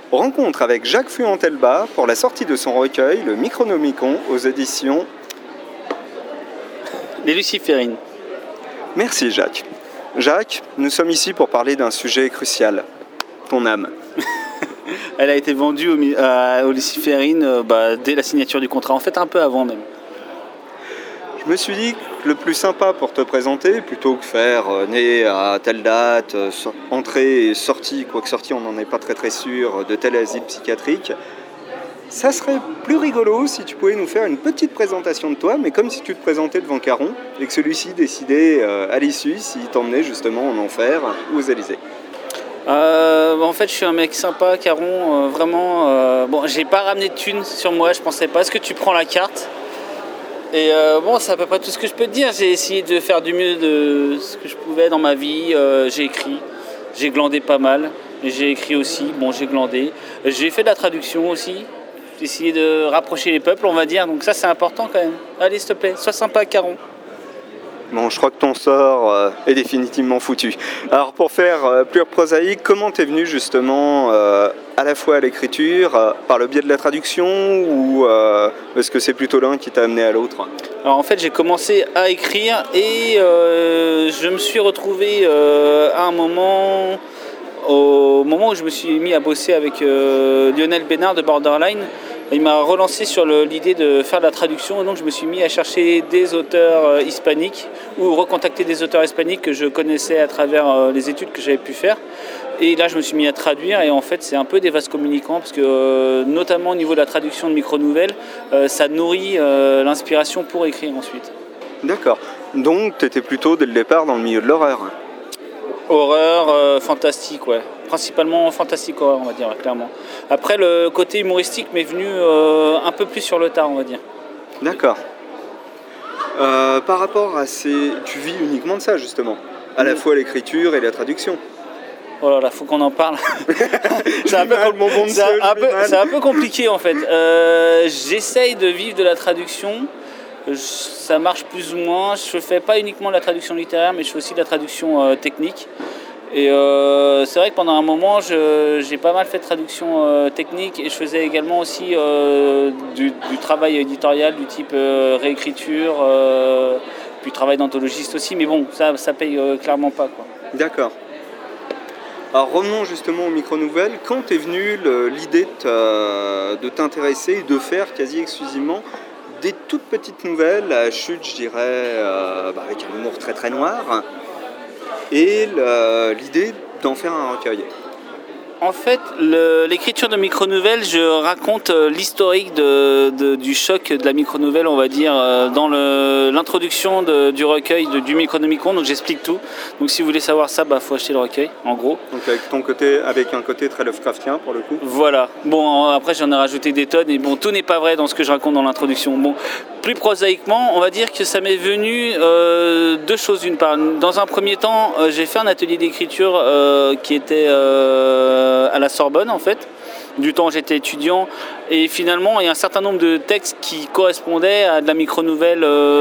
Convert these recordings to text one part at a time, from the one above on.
Rencontre avec Jacques Fuentelba pour la sortie de son recueil Le Micronomicon aux éditions Les Luciférines. Merci Jacques. Jacques, nous sommes ici pour parler d'un sujet crucial, ton âme. Elle a été vendue aux Luciférines dès la signature du contrat, en fait un peu avant même. Je me suis dit que le plus sympa pour te présenter, plutôt que faire né à telle date, entrée et sortie, quoique sortie on n'en est pas très sûr, de tel asile psychiatrique, ça serait plus rigolo si tu pouvais nous faire une petite présentation de toi, mais comme si tu te présentais devant Caron et que celui-ci décidait à l'issue s'il t'emmenait justement en enfer ou aux Élysées. En fait, je suis un mec sympa, Caron, vraiment. J'ai pas ramené de thunes sur moi, je pensais pas. Est-ce que tu prends la carte ? Et c'est à peu près tout ce que je peux te dire. J'ai essayé de faire du mieux de ce que je pouvais dans ma vie. J'ai écrit, j'ai glandé pas mal. J'ai écrit aussi, j'ai glandé. J'ai fait de la traduction aussi. J'ai essayé de rapprocher les peuples, on va dire. Donc ça, c'est important quand même. Allez, s'il te plaît, sois sympa, Caron. Bon, je crois que ton sort est définitivement foutu. Alors pour faire plus prosaïque, comment t'es venu justement à la fois à l'écriture, par le biais de la traduction, ou est-ce que c'est plutôt l'un qui t'a amené à l'autre ? Alors en fait, j'ai commencé à écrire et je me suis retrouvé à un moment, au moment où je me suis mis à bosser avec Lionel Bénard de Borderline. Il m'a relancé sur l'idée de faire de la traduction, et donc je me suis mis à chercher des auteurs hispaniques ou recontacter des auteurs hispaniques que je connaissais à travers les études que j'avais pu faire. Et là, je me suis mis à traduire, et en fait, c'est un peu des vases communicants parce que, notamment au niveau de la traduction de micro-nouvelles, ça nourrit l'inspiration pour écrire ensuite. D'accord. Donc, tu étais plutôt dès le départ dans le milieu de l'horreur. Horreur, fantastique, ouais. Principalement fantastique horreur, on va dire, clairement. Après, le côté humoristique m'est venu un peu plus sur le tard, on va dire. D'accord. Par rapport à ces... Tu vis uniquement de ça, justement. À la fois l'écriture et la traduction. Oh là là, faut qu'on en parle. C'est un peu compliqué, en fait. J'essaye de vivre de la traduction. Ça marche plus ou moins. Je fais pas uniquement de la traduction littéraire, mais je fais aussi de la traduction technique. Et c'est vrai que pendant un moment, j'ai pas mal fait de traduction technique, et je faisais également aussi du travail éditorial du type réécriture, puis travail d'anthologiste aussi, mais bon, ça paye clairement pas, quoi. D'accord. Alors revenons justement aux micro-nouvelles. Quand t'es venue l'idée de t'intéresser et de faire quasi exclusivement des toutes petites nouvelles à chute, je dirais, avec un humour très très noir, et l'idée d'en faire un recueil? En fait, l'écriture de micro-nouvelles, je raconte l'historique du choc de la micro-nouvelle, on va dire, dans l'introduction du recueil du Micronomicon, donc j'explique tout. Donc si vous voulez savoir ça, faut acheter le recueil, en gros. Donc avec un côté très Lovecraftien, pour le coup. Voilà. Bon, après j'en ai rajouté des tonnes, et bon, tout n'est pas vrai dans ce que je raconte dans l'introduction. Bon, plus prosaïquement, on va dire que ça m'est venu deux choses d'une part. Dans un premier temps, j'ai fait un atelier d'écriture qui était à la Sorbonne, en fait, du temps où j'étais étudiant, et finalement il y a un certain nombre de textes qui correspondaient à de la micro-nouvelle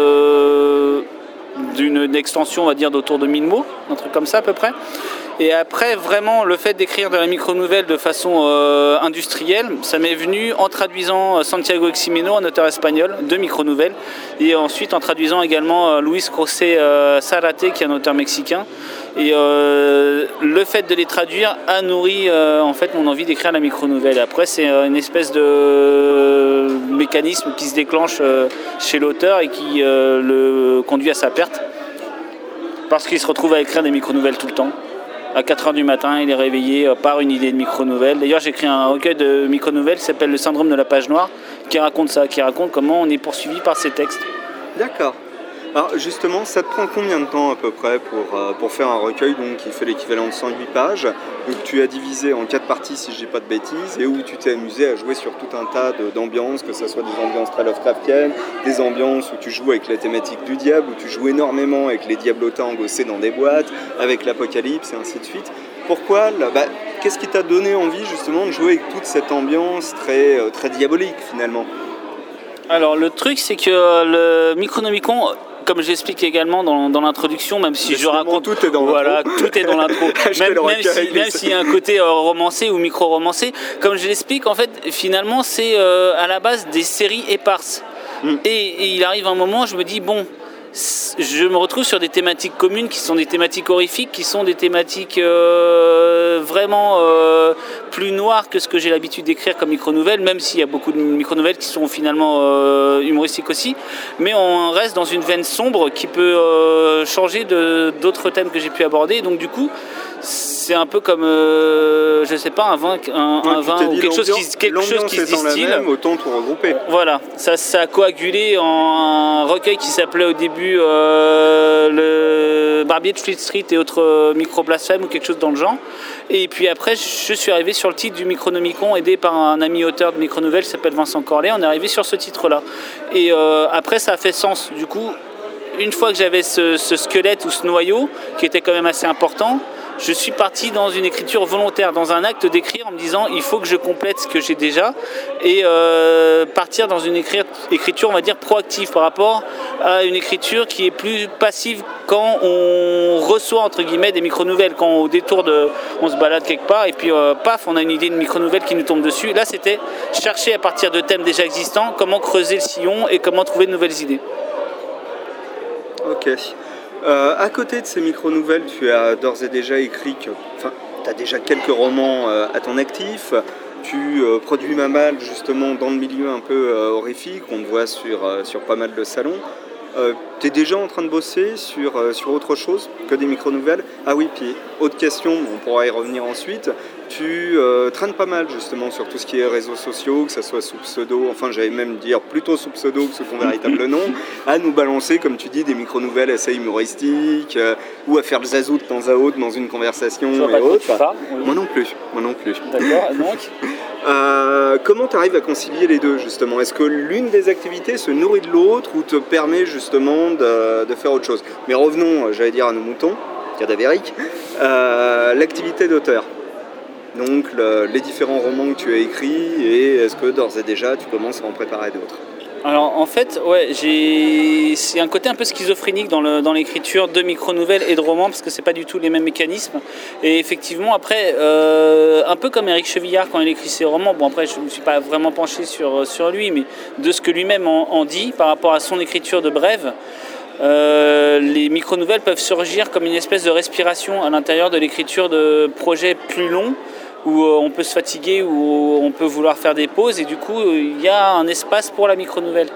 d'une extension, on va dire, d'autour de 1000 mots, un truc comme ça à peu près. Et après, vraiment, le fait d'écrire de la micro-nouvelle de façon industrielle, ça m'est venu en traduisant Santiago Ximeno, un auteur espagnol, de micro-nouvelles, et ensuite en traduisant également Luis José Zarate, qui est un auteur mexicain. Et le fait de les traduire a nourri en fait mon envie d'écrire la micro-nouvelle. Après, c'est une espèce de mécanisme qui se déclenche chez l'auteur et qui le conduit à sa perte, parce qu'il se retrouve à écrire des micro-nouvelles tout le temps. À 4h du matin, il est réveillé par une idée de micro-nouvelle. D'ailleurs, j'ai écrit un recueil de micro-nouvelles qui s'appelle Le syndrome de la page noire, qui raconte ça, qui raconte comment on est poursuivi par ces textes. D'accord. Alors justement, ça te prend combien de temps à peu près pour faire un recueil donc, qui fait l'équivalent de 108 pages, que tu as divisé en 4 parties si je dis pas de bêtises, et où tu t'es amusé à jouer sur tout un tas d'ambiances, que ce soit des ambiances très Lovecraftiennes, des ambiances où tu joues avec la thématique du diable, où tu joues énormément avec les diablotins engossés dans des boîtes, avec l'apocalypse et ainsi de suite. Pourquoi qu'est-ce qui t'a donné envie justement de jouer avec toute cette ambiance très, très diabolique finalement ? Alors le truc, c'est que le Micronomicon comme j'explique également dans l'introduction, même si je raconte... Tout est dans l'intro. Tout est dans l'intro. même s'il y a un côté romancé ou micro-romancé, comme je l'explique, en fait, finalement, c'est à la base des séries éparses. Et il arrive un moment, je me dis, bon... Je me retrouve sur des thématiques communes qui sont des thématiques horrifiques, qui sont des thématiques vraiment plus noires que ce que j'ai l'habitude d'écrire comme micro-nouvelles, même s'il y a beaucoup de micro-nouvelles qui sont finalement humoristiques aussi. Mais on reste dans une veine sombre qui peut changer d'autres thèmes que j'ai pu aborder. Donc du coup, c'est un peu comme, je sais pas, un vin ou quelque chose qui se distille. Autant tout regrouper. Voilà, ça a coagulé en un recueil qui s'appelait au début le Barbier de Fleet Street et autres micro-blasphèmes ou quelque chose dans le genre. Et puis après, je suis arrivé sur le titre du Micronomicon, aidé par un ami auteur de micro-nouvelles qui s'appelle Vincent Corlet. On est arrivé sur ce titre-là. Et après, ça a fait sens. Du coup, une fois que j'avais ce squelette ou ce noyau, qui était quand même assez important, je suis parti dans une écriture volontaire, dans un acte d'écrire en me disant il faut que je complète ce que j'ai déjà et partir dans une écriture, on va dire, proactive par rapport à une écriture qui est plus passive quand on reçoit entre guillemets des micro-nouvelles, quand au détour on se balade quelque part et puis paf, on a une idée de micro-nouvelle qui nous tombe dessus. Là, c'était chercher à partir de thèmes déjà existants comment creuser le sillon et comment trouver de nouvelles idées. Ok. À côté de ces micro-nouvelles, tu as d'ores et déjà écrit, tu as déjà quelques romans à ton actif. Tu produis pas mal justement dans le milieu un peu horrifique, on te voit sur pas mal de salons. Tu es déjà en train de bosser sur autre chose que des micro-nouvelles? Ah oui, puis autre question, on pourra y revenir ensuite. Tu traînes pas mal justement sur tout ce qui est réseaux sociaux, que ce soit sous pseudo, enfin j'allais même dire plutôt sous pseudo que sous ton véritable nom, à nous balancer, comme tu dis, des micro-nouvelles assez humoristiques, ou à faire le zazou de temps à autre dans une conversation et autres. Oui. Moi non plus. D'accord, donc comment tu arrives à concilier les deux justement? Est-ce que l'une des activités se nourrit de l'autre ou te permet justement de faire autre chose? Mais revenons, j'allais dire, à nos moutons, cadavériques, l'activité d'auteur. Donc les différents romans que tu as écrits, et est-ce que d'ores et déjà tu commences à en préparer d'autres? Alors en fait, ouais, c'est un côté un peu schizophrénique dans l'écriture de micro-nouvelles et de romans parce que c'est pas du tout les mêmes mécanismes. Et effectivement, après, un peu comme Éric Chevillard quand il écrit ses romans, bon après je ne me suis pas vraiment penché sur lui, mais de ce que lui-même en dit par rapport à son écriture de brève, les micro-nouvelles peuvent surgir comme une espèce de respiration à l'intérieur de l'écriture de projets plus longs, où on peut se fatiguer, où on peut vouloir faire des pauses, et du coup il y a un espace pour la micro-nouvelle.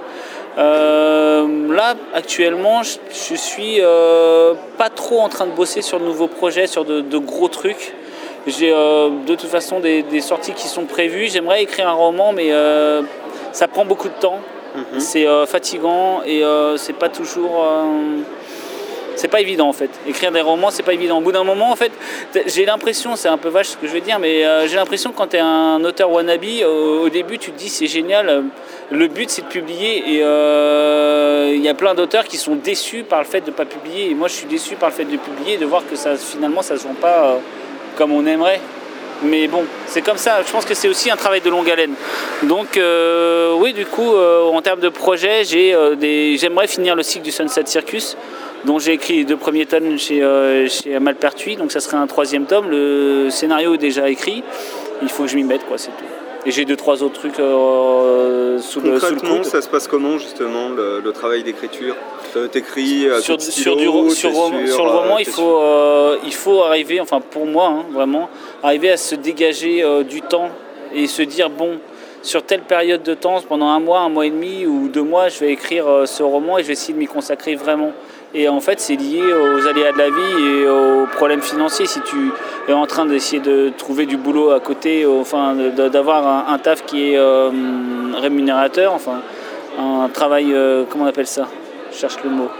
Là actuellement je suis pas trop en train de bosser sur de nouveaux projets, sur de gros trucs. J'ai de toute façon des sorties qui sont prévues. J'aimerais écrire un roman, mais ça prend beaucoup de temps. C'est fatigant et c'est pas toujours... c'est pas évident en fait. Écrire des romans, c'est pas évident. Au bout d'un moment, en fait, j'ai l'impression, c'est un peu vache ce que je vais dire, mais j'ai l'impression que quand tu es un auteur wannabe, au début, tu te dis c'est génial, le but c'est de publier. Et il y a plein d'auteurs qui sont déçus par le fait de ne pas publier. Et moi, je suis déçu par le fait de publier et de voir que finalement, ça se vend pas comme on aimerait. Mais bon, c'est comme ça. Je pense que c'est aussi un travail de longue haleine. Donc, oui, du coup, en termes de projet, j'aimerais finir le cycle du Sunset Circus, dont j'ai écrit les 2 premiers tomes chez Malpertuis, donc ça serait un 3e tome. Le scénario est déjà écrit, il faut que je m'y mette, quoi, c'est tout. Et j'ai 2-3 autres trucs sous le coude. Ça se passe comment justement le travail d'écriture? T'écris sur le roman, il faut arriver, enfin pour moi, hein, vraiment, arriver à se dégager du temps et se dire bon, sur telle période de temps, pendant 1 mois, 1 mois et demi ou 2 mois, je vais écrire ce roman et je vais essayer de m'y consacrer vraiment. Et en fait, c'est lié aux aléas de la vie et aux problèmes financiers. Si tu es en train d'essayer de trouver du boulot à côté, enfin, d'avoir un taf qui est rémunérateur, enfin, un travail, comment on appelle ça? Je cherche le mot.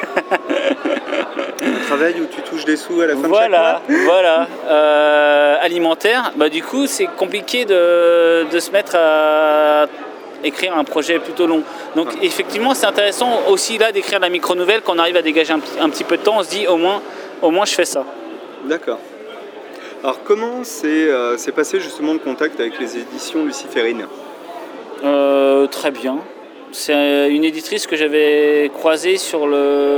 Un travail où tu touches des sous à la fin de chaque mois. Voilà. Alimentaire. Bah, du coup, c'est compliqué de se mettre à écrire un projet plutôt long. Donc effectivement, c'est intéressant aussi là d'écrire la micro-nouvelle. Quand on arrive à dégager un petit peu de temps, on se dit au moins je fais ça. D'accord. Alors comment s'est passé justement le contact avec les éditions Luciférine? Très bien. C'est une éditrice que j'avais croisée sur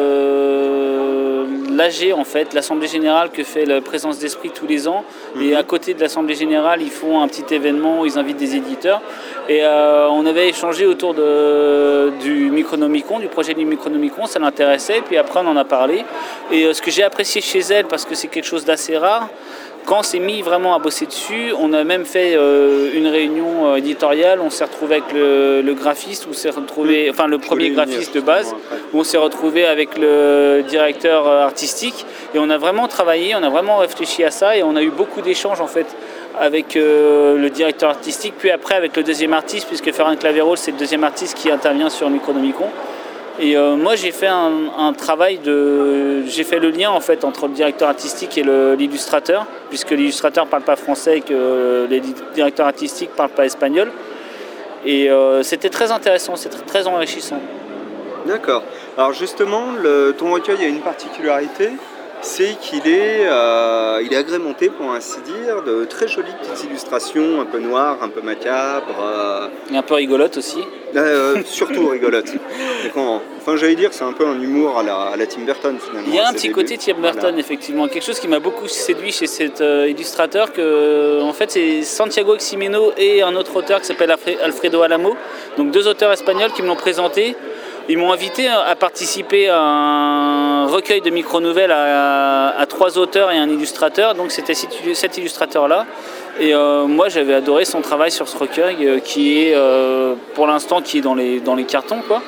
l'AG, en fait, l'Assemblée Générale que fait la Présence d'Esprit tous les ans. Et à côté de l'Assemblée Générale, ils font un petit événement où ils invitent des éditeurs. Et on avait échangé autour du Micronomicon, du projet du Micronomicon, ça l'intéressait. Puis après, on en a parlé. Et ce que j'ai apprécié chez elle, parce que c'est quelque chose d'assez rare, quand on s'est mis vraiment à bosser dessus, on a même fait une réunion éditoriale, on s'est retrouvé avec le graphiste, on s'est retrouvé, enfin le premier graphiste de base, où on s'est retrouvé avec le directeur artistique, et on a vraiment travaillé, on a vraiment réfléchi à ça, et on a eu beaucoup d'échanges en fait avec le directeur artistique, puis après avec le deuxième artiste, puisque Ferran Claverol c'est le deuxième artiste qui intervient sur Micronomicon. Et moi j'ai fait un travail j'ai fait le lien en fait entre le directeur artistique et l'illustrateur, puisque l'illustrateur ne parle pas français et que le directeur artistique ne parle pas espagnol. Et c'était très intéressant, c'était très enrichissant. D'accord. Alors justement, ton recueil a une particularité, c'est qu'il est agrémenté, pour ainsi dire, de très jolies petites illustrations, un peu noires, un peu macabres. Et un peu rigolotes aussi. Surtout rigolotes. Enfin, j'allais dire, c'est un peu un humour à la Tim Burton, finalement. Il y a un petit côté Tim Burton, voilà. Effectivement. Quelque chose qui m'a beaucoup séduit chez cet illustrateur, en fait, c'est Santiago Ximeno et un autre auteur qui s'appelle Alfredo Alamo. Donc, 2 auteurs espagnols qui me l'ont présenté. Ils m'ont invité à participer à un recueil de micro-nouvelles à 3 auteurs et un illustrateur. Donc c'était cet illustrateur-là. Et moi j'avais adoré son travail sur ce recueil qui est pour l'instant dans les cartons, quoi.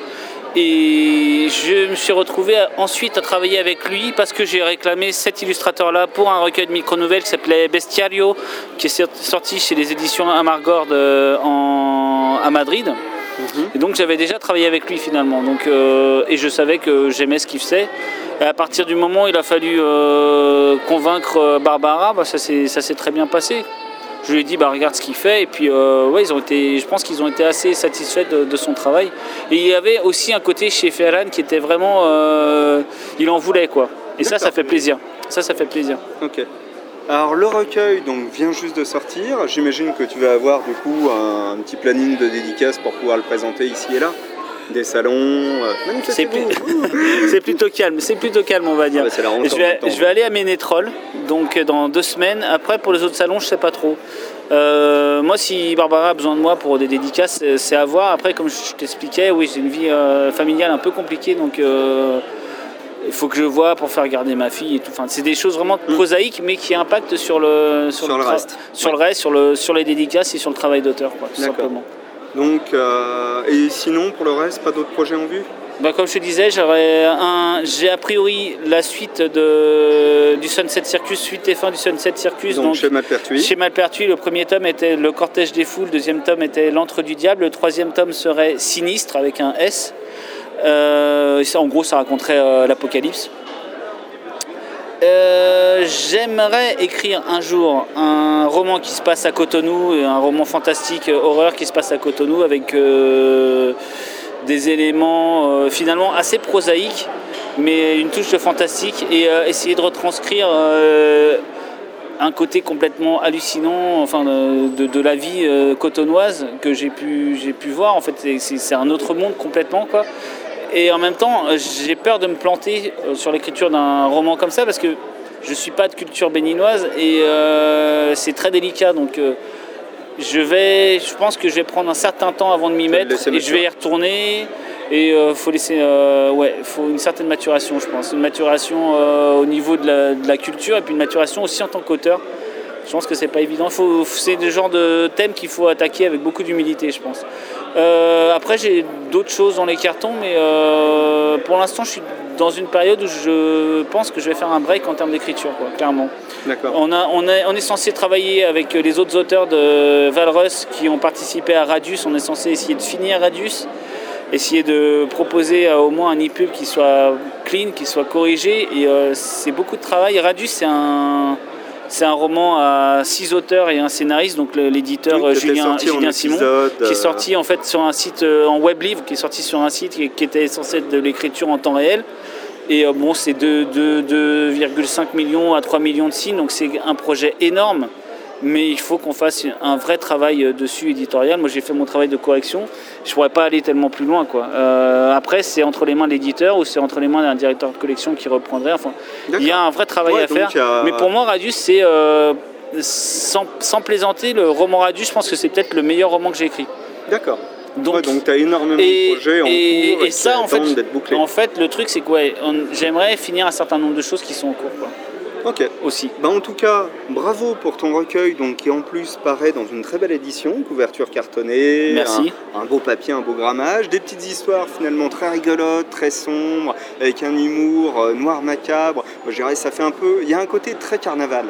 Et je me suis retrouvé ensuite à travailler avec lui parce que j'ai réclamé cet illustrateur-là pour un recueil de micro-nouvelles qui s'appelait Bestiario, qui est sorti chez les éditions Amargord à Madrid. Et donc j'avais déjà travaillé avec lui finalement, et je savais que j'aimais ce qu'il faisait. Et à partir du moment où il a fallu convaincre Barbara, ça s'est très bien passé. Je lui ai dit regarde ce qu'il fait, et puis je pense qu'ils ont été assez satisfaits de son travail. Et il y avait aussi un côté chez Ferran qui était vraiment, il en voulait quoi. Et ça fait plaisir. Ça fait plaisir. Ok. Alors le recueil vient juste de sortir, j'imagine que tu vas avoir du coup un petit planning de dédicaces pour pouvoir le présenter ici et là, des salons, c'est plutôt calme on va dire. C'est la rentrée je vais aller à Ménétrol, donc dans 2 semaines, après pour les autres salons je sais pas trop. Moi si Barbara a besoin de moi pour des dédicaces c'est à voir, après comme je t'expliquais, oui j'ai une vie familiale un peu compliquée donc... il faut que je vois pour faire garder ma fille et tout. Enfin, c'est des choses vraiment prosaïques, mais qui impactent sur le reste, sur les dédicaces et sur le travail d'auteur, tout simplement. Donc, et sinon, pour le reste, pas d'autres projets en vue ? Comme je te disais, j'ai a priori la suite du Sunset Circus, suite et fin du Sunset Circus. Donc chez Malpertuis. Chez Malpertuis, le premier tome était Le Cortège des Foules, le deuxième tome était L'Antre du Diable, le troisième tome serait Sinistre avec un S. Ça, en gros, ça raconterait l'apocalypse. J'aimerais écrire un jour un roman qui se passe à Cotonou, un roman fantastique horreur qui se passe à Cotonou avec des éléments finalement assez prosaïques, mais une touche de fantastique, et essayer de retranscrire un côté complètement hallucinant, de la vie cotonoise que j'ai pu voir. En fait, c'est un autre monde complètement, quoi. Et en même temps, j'ai peur de me planter sur l'écriture d'un roman comme ça parce que je ne suis pas de culture béninoise et c'est très délicat. Donc je pense que je vais prendre un certain temps avant de m'y mettre et je vais y retourner. Et faut une certaine maturation, je pense. Une maturation au niveau de la culture et puis une maturation aussi en tant qu'auteur. Je pense que c'est pas évident. C'est le genre de thème qu'il faut attaquer avec beaucoup d'humilité, je pense. Après, j'ai d'autres choses dans les cartons, mais pour l'instant, je suis dans une période où je pense que je vais faire un break en termes d'écriture, clairement. D'accord. On est censé travailler avec les autres auteurs de Valrus qui ont participé à Radius. On est censé essayer de finir Radius, essayer de proposer au moins un e-pub qui soit clean, qui soit corrigé. Et c'est beaucoup de travail. Radius, c'est un roman à 6 auteurs et un scénariste, donc l'éditeur Julien Simon, qui est sorti en fait sur un site en web livre, qui est sorti sur un site qui était censé être de l'écriture en temps réel. Et c'est 2,5 millions à 3 millions de signes, donc c'est un projet énorme. mais il faut qu'on fasse un vrai travail dessus éditorial. Moi j'ai fait mon travail de correction, je pourrais pas aller tellement plus loin, quoi. Après c'est entre les mains de l'éditeur ou c'est entre les mains d'un directeur de collection qui reprendrait. Enfin, il y a un vrai travail à faire. Mais pour moi Radius c'est sans plaisanter, le roman Radius, je pense que c'est peut-être le meilleur roman que j'ai écrit. D'accord. Donc tu as énormément de projets en cours et ça, d'être bouclés. En fait, le truc, c'est que j'aimerais finir un certain nombre de choses qui sont en cours. Quoi. Ok. Aussi. En tout cas, bravo pour ton recueil, donc, qui en plus paraît dans une très belle édition, couverture cartonnée, merci. Un beau papier, un beau grammage, des petites histoires finalement très rigolotes, très sombres, avec un humour noir macabre. Moi, je dirais, ça fait un peu... Il y a un côté très carnaval.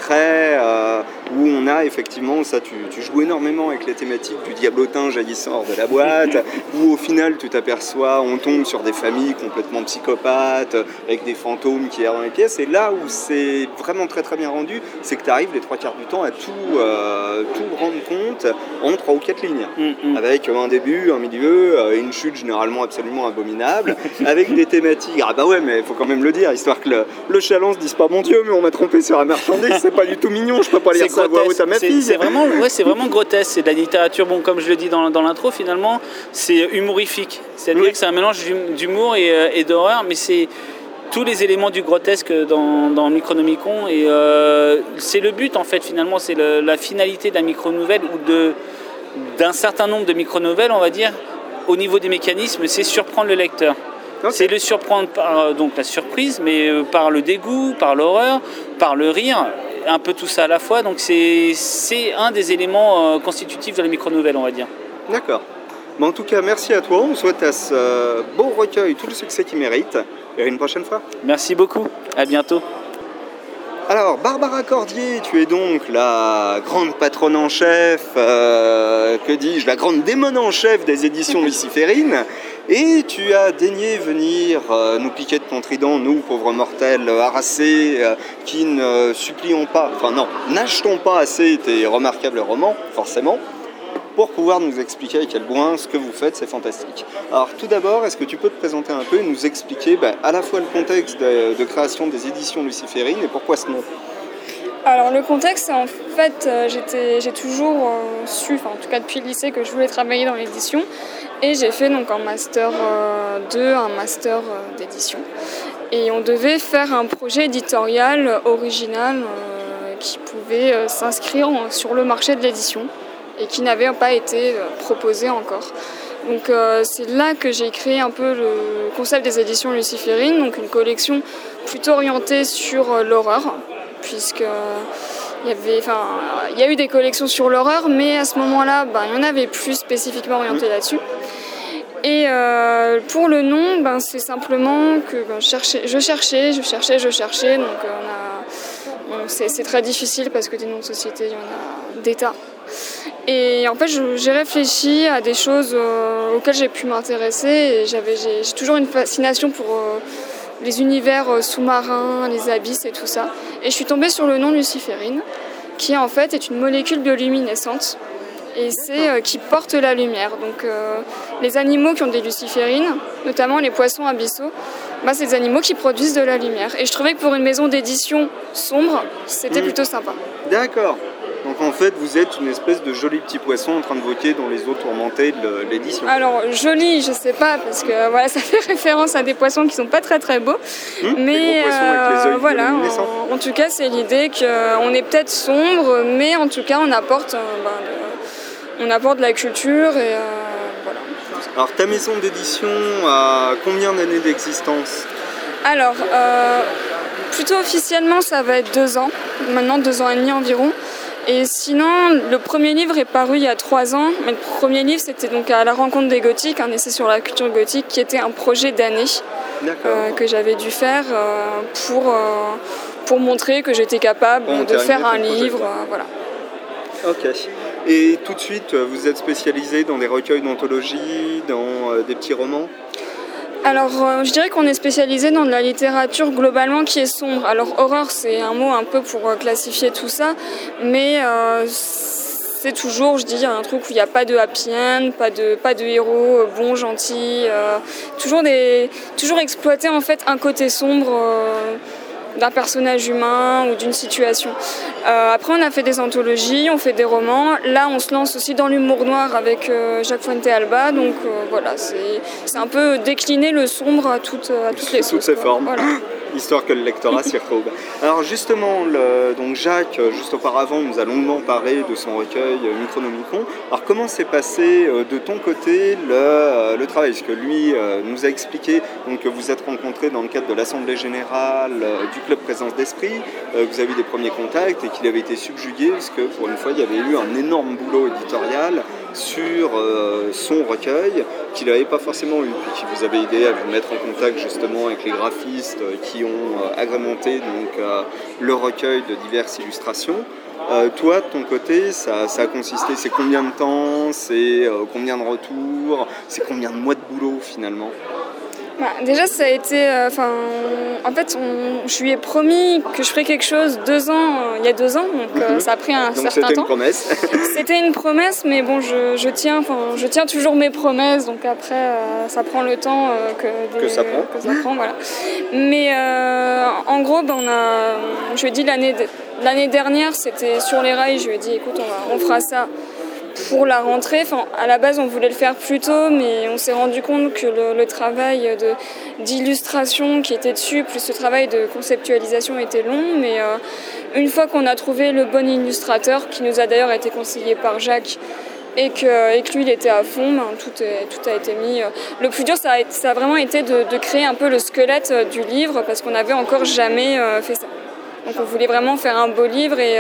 Où on a effectivement, ça tu joues énormément avec les thématiques du diablotin jaillissant hors de la boîte, où au final tu t'aperçois, on tombe sur des familles complètement psychopathes, avec des fantômes qui errent dans les pièces, et là où c'est vraiment très très bien rendu, c'est que tu arrives les 3/4 du temps à tout rendre compte en 3 ou 4 lignes, avec un début, un milieu, une chute généralement absolument abominable, avec des thématiques, ah bah ouais mais il faut quand même le dire, histoire que le chaland se dise pas mon Dieu mais on m'a trompé sur la marchandise, c'est pas du tout mignon, je peux pas lire ça à voix haute à ma fille. C'est vraiment grotesque, c'est de la littérature, bon, comme je le dis dans l'intro, finalement, c'est humorifique. C'est-à-dire que c'est un mélange d'humour et d'horreur, mais c'est tous les éléments du grotesque dans Micronomicon, et c'est le but, en fait, finalement, c'est la finalité de la micronouvelle, ou d'un certain nombre de micronovelles, on va dire, au niveau des mécanismes, c'est surprendre le lecteur. Okay. C'est le surprendre par donc la surprise, mais par le dégoût, par l'horreur, par le rire, un peu tout ça à la fois. Donc c'est un des éléments constitutifs de la micronouvelle, on va dire. D'accord. En tout cas, merci à toi. On souhaite à ce beau recueil tout le succès qu'il mérite. Et à une prochaine fois. Merci beaucoup. À bientôt. Alors, Barbara Cordier, tu es donc la grande patronne en chef, la grande démone en chef des éditions luciférines. Et tu as daigné venir nous piquer de ton trident, nous, pauvres mortels harassés, qui ne supplions pas, n'achetons pas assez tes remarquables romans, forcément, pour pouvoir nous expliquer à quel point ce que vous faites, c'est fantastique. Alors tout d'abord, est-ce que tu peux te présenter un peu et nous expliquer à la fois le contexte de création des éditions luciférines et pourquoi ce nom ? Alors le contexte, en fait, j'ai toujours su, en tout cas depuis le lycée, que je voulais travailler dans l'édition. Et j'ai fait donc un master 2, un master d'édition. Et on devait faire un projet éditorial original qui pouvait s'inscrire sur le marché de l'édition et qui n'avait pas été proposé encore. Donc c'est là que j'ai créé un peu le concept des éditions luciférines, donc une collection plutôt orientée sur l'horreur, puisque il y a eu des collections sur l'horreur, mais à ce moment-là, il y en avait plus spécifiquement orientées là-dessus. Et pour le nom, c'est simplement que je cherchais, donc c'est très difficile parce que des noms de société, il y en a des tas. Et en fait, j'ai réfléchi à des choses auxquelles j'ai pu m'intéresser, et j'ai toujours une fascination pour les univers sous-marins, les abysses et tout ça. Et je suis tombée sur le nom luciférine, qui en fait est une molécule bioluminescente, et c'est qui porte la lumière. Donc les animaux qui ont des luciférines, notamment les poissons abyssaux, c'est des animaux qui produisent de la lumière. Et je trouvais que pour une maison d'édition sombre, c'était plutôt sympa. D'accord. Donc en fait, vous êtes une espèce de joli petit poisson en train de voguer dans les eaux tourmentées de l'édition. Alors joli, je sais pas, parce que ça fait référence à des poissons qui sont pas très très beaux. Mais avec les yeux en tout cas, c'est l'idée qu'on est peut-être sombre, mais en tout cas, on apporte de la culture et voilà. Alors ta maison d'édition a combien d'années d'existence ? Alors, plutôt officiellement, ça va être 2 ans, maintenant 2 ans et demi environ. Et sinon, le premier livre est paru il y a 3 ans, mais le premier livre c'était donc à la rencontre des gothiques, un essai sur la culture gothique qui était un projet d'année que j'avais dû faire pour montrer que j'étais capable de faire un livre. Voilà. Ok. Et tout de suite, vous êtes spécialisé dans des recueils d'anthologie, dans des petits romans ? Alors, je dirais qu'on est spécialisé dans de la littérature globalement qui est sombre. Alors, horreur, c'est un mot un peu pour classifier tout ça, mais c'est toujours, je dis, un truc où il n'y a pas de happy end, pas de héros bons, gentils, toujours exploiter en fait un côté sombre d'un personnage humain ou d'une situation. Après, on a fait des anthologies, on fait des romans. Là, on se lance aussi dans l'humour noir avec Jacques Fuente-Alba. Donc voilà, c'est un peu décliner le sombre à toutes les sauces. Toutes ses formes. Voilà. Histoire que le lectorat s'y retrouve. Alors justement, donc Jacques, juste auparavant, nous a longuement parlé de son recueil Micronomicon. Alors comment s'est passé de ton côté le travail? Parce que lui nous a expliqué donc, que vous êtes rencontrés dans le cadre de l'Assemblée Générale du Club Présence d'Esprit, vous avez eu des premiers contacts et qu'il avait été subjugué parce que pour une fois, il y avait eu un énorme boulot éditorial sur son recueil qu'il n'avait pas forcément eu, puis qui vous avait aidé à vous mettre en contact justement avec les graphistes qui ont agrémenté donc, le recueil de diverses illustrations. Toi, de ton côté, ça a consisté, c'est combien de temps, c'est combien de retours, c'est combien de mois de boulot finalement? Déjà, ça a été... en fait, je lui ai promis que je ferais quelque chose il y a 2 ans, donc ça a pris un certain temps. C'était une promesse. C'était une promesse, mais bon, je tiens toujours mes promesses, donc après, ça prend le temps que ça prend. Voilà. Mais en gros, je lui ai dit l'année dernière, c'était sur les rails, je lui ai dit, écoute, on fera ça pour la rentrée. Enfin, à la base, on voulait le faire plus tôt, mais on s'est rendu compte que le travail d'illustration qui était dessus, plus le travail de conceptualisation était long. Mais une fois qu'on a trouvé le bon illustrateur, qui nous a d'ailleurs été conseillé par Jacques, et que lui, il était à fond, tout a été mis. Le plus dur, ça a vraiment été de créer un peu le squelette du livre, parce qu'on n'avait encore jamais fait ça. Donc on voulait vraiment faire un beau livre et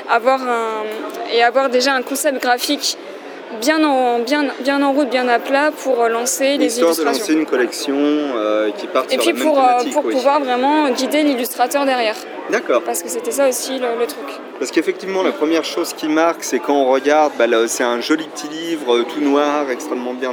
avoir déjà un concept graphique bien en route, bien à plat pour lancer les illustrations. Histoire de lancer une collection qui parte sur la même thématique. Et puis pour pouvoir vraiment guider l'illustrateur derrière. D'accord. Parce que c'était ça aussi le truc. Parce qu'effectivement, la première chose qui marque, c'est quand on regarde, c'est un joli petit livre tout noir, extrêmement bien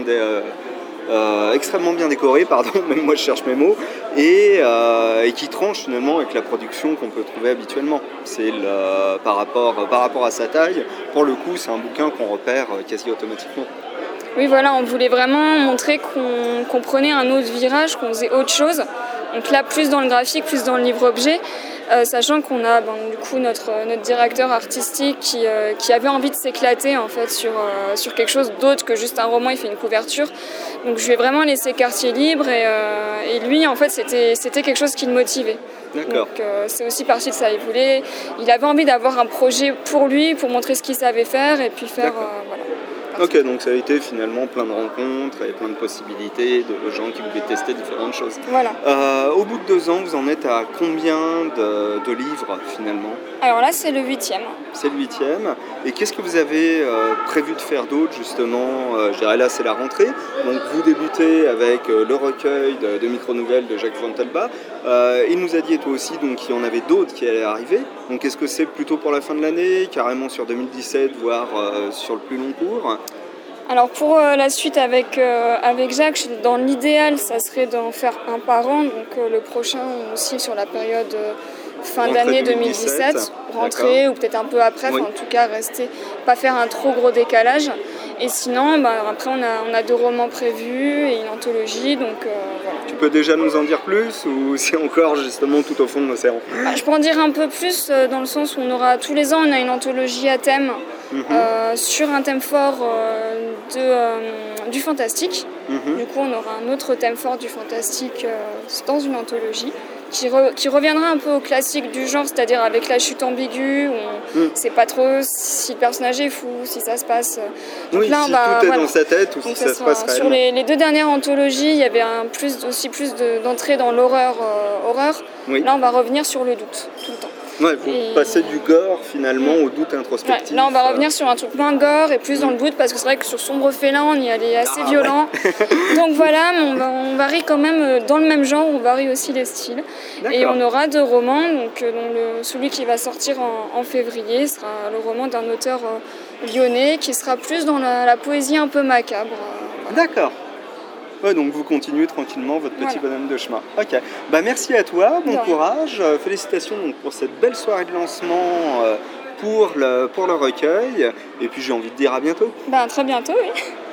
décoré, même moi je cherche mes mots, et qui tranche finalement avec la production qu'on peut trouver habituellement. C'est par rapport à sa taille, pour le coup, c'est un bouquin qu'on repère quasi automatiquement. Oui, voilà, on voulait vraiment montrer qu'on prenait un autre virage, qu'on faisait autre chose. Donc là, plus dans le graphique, plus dans le livre-objet. Sachant qu'on a du coup notre directeur artistique qui avait envie de s'éclater en fait sur quelque chose d'autre que juste un roman. Il fait une couverture, donc je lui ai vraiment laissé quartier libre et lui en fait c'était quelque chose qui le motivait. D'accord. Donc c'est aussi parti de ça. Il avait envie d'avoir un projet pour lui, pour montrer ce qu'il savait faire et puis faire voilà. Ok, donc ça a été finalement plein de rencontres et plein de possibilités de gens qui voulaient tester différentes choses. Voilà. Au bout de 2 ans, vous en êtes à combien de livres finalement? Alors là, c'est le 8e. C'est le 8e. Et qu'est-ce que vous avez prévu de faire d'autre justement? Je dirais là, c'est la rentrée. Donc vous débutez avec le recueil de micro-nouvelles de Jacques Fuente-Alba. Il nous a dit, et toi aussi, donc, qu'il y en avait d'autres qui allaient arriver. Donc est-ce que c'est plutôt pour la fin de l'année, carrément sur 2017, voire sur le plus long cours? Alors pour la suite avec Jacques, dans l'idéal, ça serait d'en faire un par an. Donc le prochain aussi sur la période fin d'année 2017, rentrée ou peut-être un peu après, oui. En tout cas pas faire un trop gros décalage. Et sinon, après on a 2 romans prévus et une anthologie, donc voilà. Tu peux déjà nous en dire plus ou c'est encore justement tout au fond de l'océan? Je peux en dire un peu plus dans le sens où tous les ans on a une anthologie à thème sur un thème fort du fantastique. Du coup on aura un autre thème fort du fantastique dans une anthologie. Qui reviendra un peu au classique du genre, c'est-à-dire avec la chute ambiguë, où on ne sait pas trop si le personnage est fou, si ça se passe. Donc oui, là, si tout est dans sa tête ou si ça se passe réellement. Sur les 2 dernières anthologies, il y avait plus d'entrée dans l'horreur. Oui. Là, on va revenir sur le doute tout le temps. Ouais, vous passez du gore finalement au doute introspectif. Ouais, là, on va revenir sur un truc moins gore et plus dans le doute parce que c'est vrai que sur Sombre Félin, on y allait assez violent. Ouais. Donc voilà, on varie quand même dans le même genre, on varie aussi les styles. D'accord. Et on aura 2 romans, donc celui qui va sortir en février sera le roman d'un auteur lyonnais qui sera plus dans la poésie un peu macabre. Voilà. D'accord. Ouais, donc vous continuez tranquillement votre petit bonhomme de chemin. Ok. Merci à toi, bon courage. Félicitations donc, pour cette belle soirée de lancement pour le recueil. Et puis j'ai envie de dire à bientôt. Très bientôt, oui.